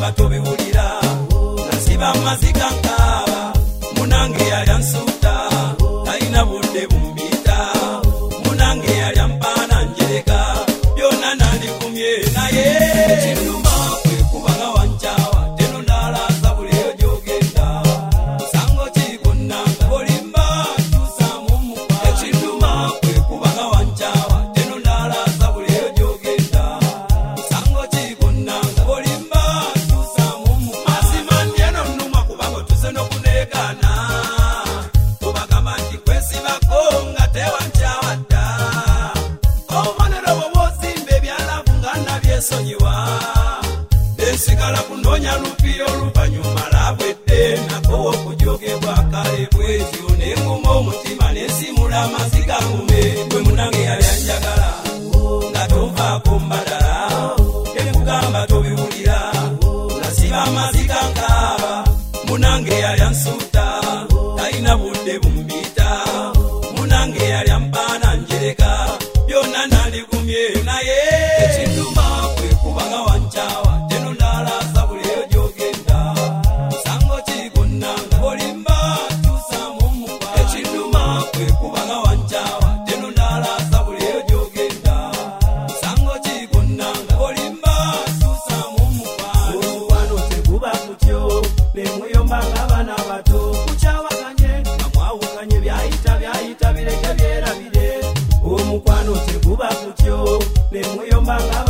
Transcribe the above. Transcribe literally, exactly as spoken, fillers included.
kugamba tobiwulira nasiba amaziga nkaaba munange yali ansuuta talina budde bumbita munange yali ampaana njereka byonna nandikumye naye ekinduma kwe kubanga wankyawa teno ndalaza buleyo gyogenda musango kikunnanga bolimba kyusamu mukwa ekinduma kwe kubanga wankyawa teno ndalaza buleyo gyogenda musango kikunnanga bolimba kyusamu mukwa asimanye nonnuma kubanga tuze n'okuneekana tubagamba nti kwesibako nga tewankyawa dda obubonero bwo bw'ozimba ebyalavu nga nabyesonyiwa nesigala kunoonya lupiyo oluvannyuma labwedde nako okujogebwa kale bwetyo nenguma omutima nesimula amaziga ngume gwe munange yali anjagala nga tonvaako mbadala enkugamba tobiwulira nasiba amaziga nkaaba munange yali ansuuta talina budde bumbita munange yali ampaana njereka byonna nandigumye naye ekinduma kwe kubanga wankyawa teno ndalaza buleyo gyogenda musango kikunnanga bolimba kyusamu mukwa ekinduma kwe kubanga wankyawa teno ndalaza buleyo gyogenda musango kikunnanga bolimba kyusamu mukwa omukwano teguba kutyo nemuyomba ng'abaana bato kukyawakanye nga mwawukanye byayita byayita bireke byerabire omukwano teguba kutyo nemuyomba